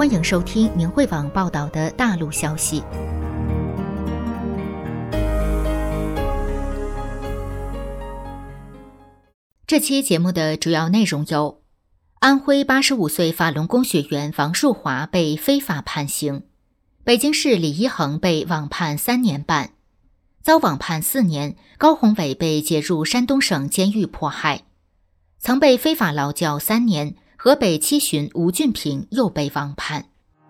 欢迎收听明慧网报道的大陆消息。这期节目的主要内容有：安徽85岁法轮功学员王树华被非法判刑，北京市李一恒被网判3年半，遭网判4年，高宏伟被解入山东省监狱迫害，曾被非法劳教3年，河北七旬吴俊平又被网判。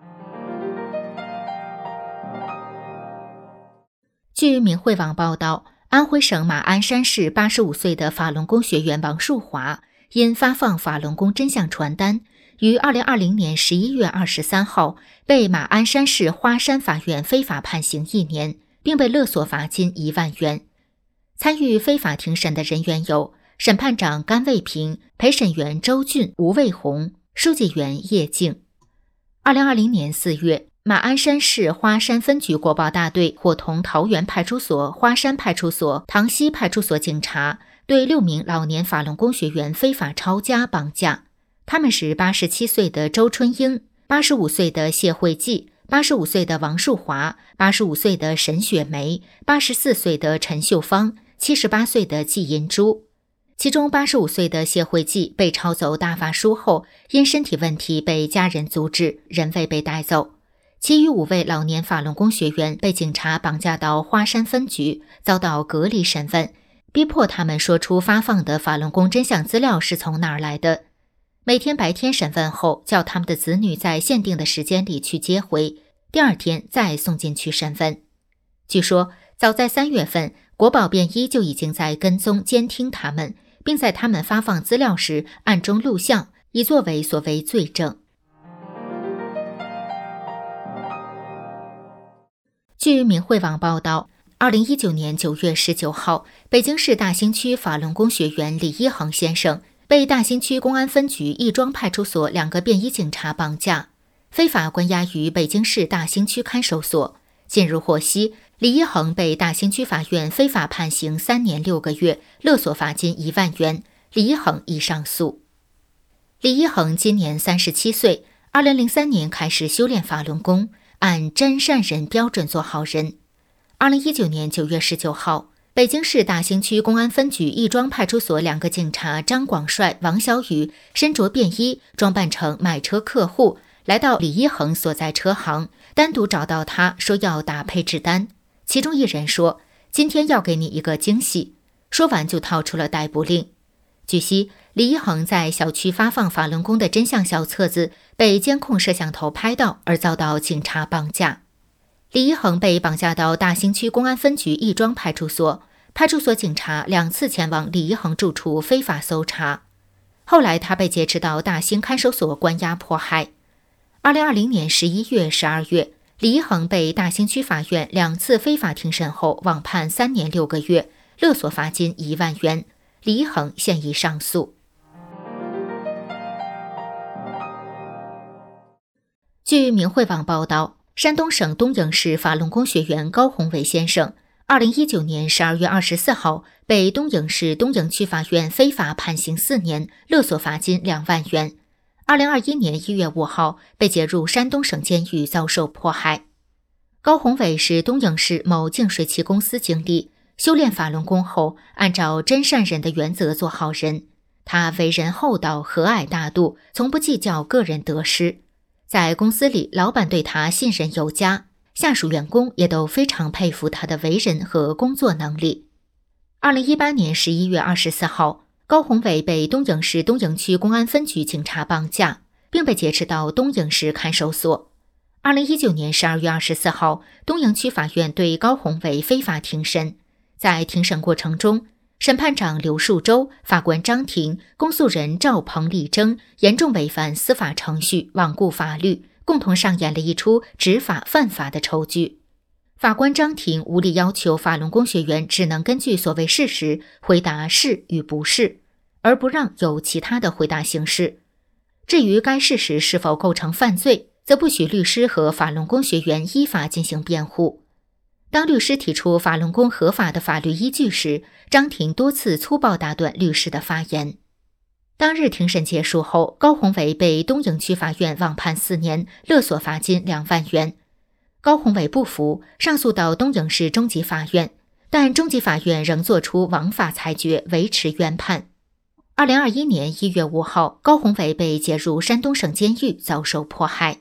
据明慧网报道，安徽省马鞍山市85岁的法轮功学员王树华因发放法轮功真相传单，于2020年11月23号被马鞍山市花山法院非法判刑1年，并被勒索罚金1万元。参与非法庭审的人员有审判长甘卫平、陪审员周俊、吴卫红、书记员叶静。2020年4月，马鞍山市花山分局国保大队伙同桃园派出所、花山派出所、塘溪派出所警察，对6名老年法轮功学员非法抄家绑架。他们是87岁的周春英、85岁的谢慧季、85岁的王树华、85岁的沈雪梅、84岁的陈秀芳、78岁的季银珠。其中85岁的谢慧季被抄走大发书后，因身体问题被家人阻止，人未被带走。其余5位老年法轮功学员被警察绑架到花山分局，遭到隔离审问，逼迫他们说出发放的法轮功真相资料是从哪儿来的。每天白天审问后，叫他们的子女在限定的时间里去接回，第二天再送进去审问。据说，早在3月份，国保便衣就已经在跟踪监听他们，并在他们发放资料时暗中录像，以作为所谓罪证。据明慧网报道，2019年9月19号，北京市大兴区法轮功学员李一恒先生被大兴区公安分局亦庄派出所2个便衣警察绑架，非法关押于北京市大兴区看守所。近日获悉，李一恒被大兴区法院非法判刑3年6个月，勒索罚金1万元。李一恒已上诉。李一恒今年37岁，2003年开始修炼法轮功，按真善人标准做好人。2019年9月19号，北京市大兴区公安分局亦庄派出所2个警察张广帅、王小雨身着便衣，装扮成买车客户，来到李一恒所在车行，单独找到他，说要打配置单。其中一人说：“今天要给你一个惊喜。”说完就掏出了逮捕令。据悉，李一恒在小区发放法轮功的真相小册子被监控摄像头拍到，而遭到警察绑架。李一恒被绑架到大兴区公安分局亦庄派出所，派出所警察2次前往李一恒住处非法搜查。后来他被劫持到大兴看守所关押迫害。2020年11月、12月，李一恒被大兴区法院2次非法庭审后网判3年6个月，勒索罚金1万元。李一恒现已上诉。据明慧网报道，山东省东营市法轮功学员高宏伟先生2019年12月24号被东营市东营区法院非法判刑4年，勒索罚金2万元。2021年1月5号被解入山东省监狱，遭受迫害。高宏伟是东营市某净水器公司经理，修炼法轮功后，按照真善人的原则做好人。他为人厚道、和蔼大度，从不计较个人得失。在公司里，老板对他信任有加，下属员工也都非常佩服他的为人和工作能力。2018年11月24号，高宏伟被东营市东营区公安分局警察绑架，并被劫持到东营市看守所。2019年12月24号，东营区法院对高宏伟非法庭审。在庭审过程中，审判长刘树洲、法官张婷、公诉人赵鹏、李征严重违反司法程序，罔顾法律，共同上演了一出执法犯法的丑剧。法官张婷无理要求法轮功学员只能根据所谓事实回答是与不是，而不让有其他的回答形式。至于该事实是否构成犯罪，则不许律师和法轮功学员依法进行辩护。当律师提出法轮功合法的法律依据时，张婷多次粗暴打断律师的发言。 当日庭审结束后，高宏伟被东营区法院网判4年，勒索罚金2万元。高宏伟不服，上诉到东营市中级法院，但中级法院仍作出枉法裁决，维持原判。2021年1月5号，高宏伟被解入山东省监狱，遭受迫害。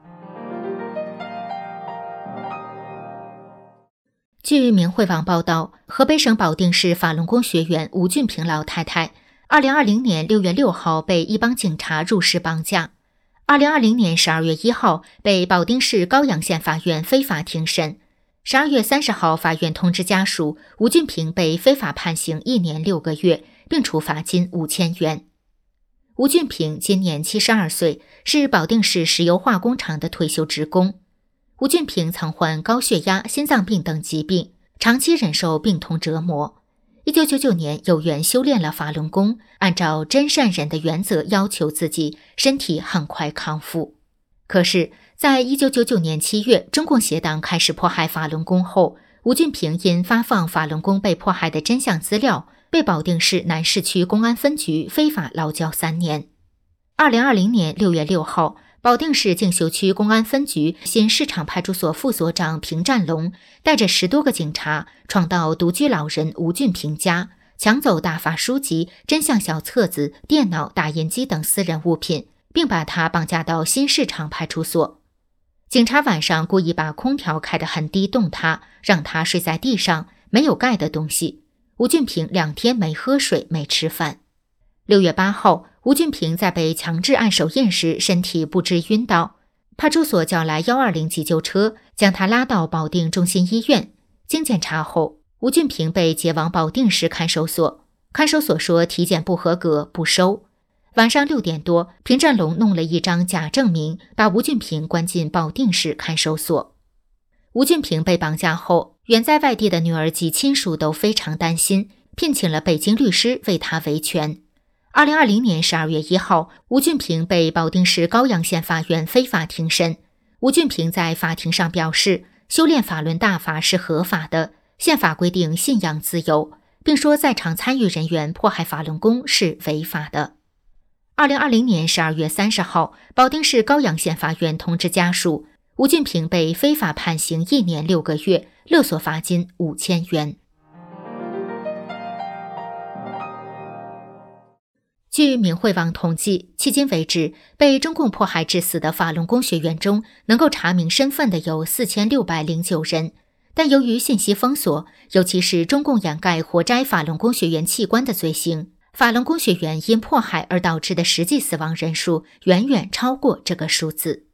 据明慧网报道，河北省保定市法轮功学员吴俊平老太太2020年6月6号被一帮警察入室绑架，2020年12月1号被保定市高阳县法院非法庭审，12月30号法院通知家属，吴俊平被非法判刑1年6个月，并处罚金5000元。吴俊平今年72岁，是保定市石油化工厂的退休职工。吴俊平曾患高血压、心脏病等疾病，长期忍受病痛折磨。1999年有缘修炼了法轮功，按照真善忍的原则要求自己，身体很快康复。可是，在1999年7月，中共邪党开始迫害法轮功后，吴俊平因发放法轮功被迫害的真相资料，被保定市南市区公安分局非法劳教3年。2020年6月6号，保定市静修区公安分局新市场派出所副所长平占龙带着10多个警察闯到独居老人吴俊平家，抢走大法书籍、真相小册子、电脑、打印机等私人物品，并把他绑架到新市场派出所。警察晚上故意把空调开得很低动他，让他睡在地上没有盖的东西。吴俊平2天没喝水没吃饭。6月8号，吴俊平在被强制按手印时身体不支晕倒，派出所叫来120急救车将他拉到保定中心医院。经检查后，吴俊平被接往保定市看守所，看守所说体检不合格，不收。晚上6点多，平占龙弄了一张假证明，把吴俊平关进保定市看守所。吴俊平被绑架后，远在外地的女儿及亲属都非常担心，聘请了北京律师为他维权。2020年12月1号，吴俊平被保定市高阳县法院非法庭审。吴俊平在法庭上表示，修炼法轮大法是合法的，宪法规定信仰自由，并说在场参与人员迫害法轮功是违法的。2020年12月30号，保定市高阳县法院通知家属，吴俊平被非法判刑1年6个月，勒索罚金5000元。据明慧网统计，迄今为止，被中共迫害致死的法轮功学员中，能够查明身份的有4609人。但由于信息封锁，尤其是中共掩盖活摘法轮功学员器官的罪行，法轮功学员因迫害而导致的实际死亡人数远远超过这个数字。